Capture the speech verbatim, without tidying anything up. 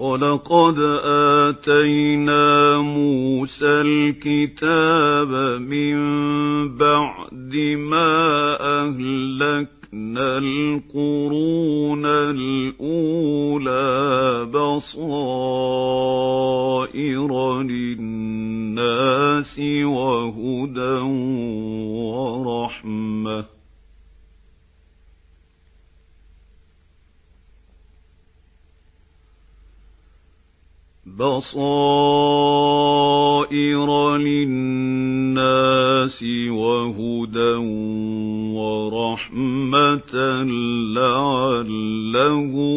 وَلَقَدْ آتَيْنَا مُوسَى الْكِتَابَ مِن بَعْدِ مَا أَهْلَكْنَا الْقُرُونَ الْأُولَىٰ بَصَائِرَ لِلنَّاسِ وَهُدًى وَرَحْمَةً بصائر للناس وهدى ورحمة لعلهم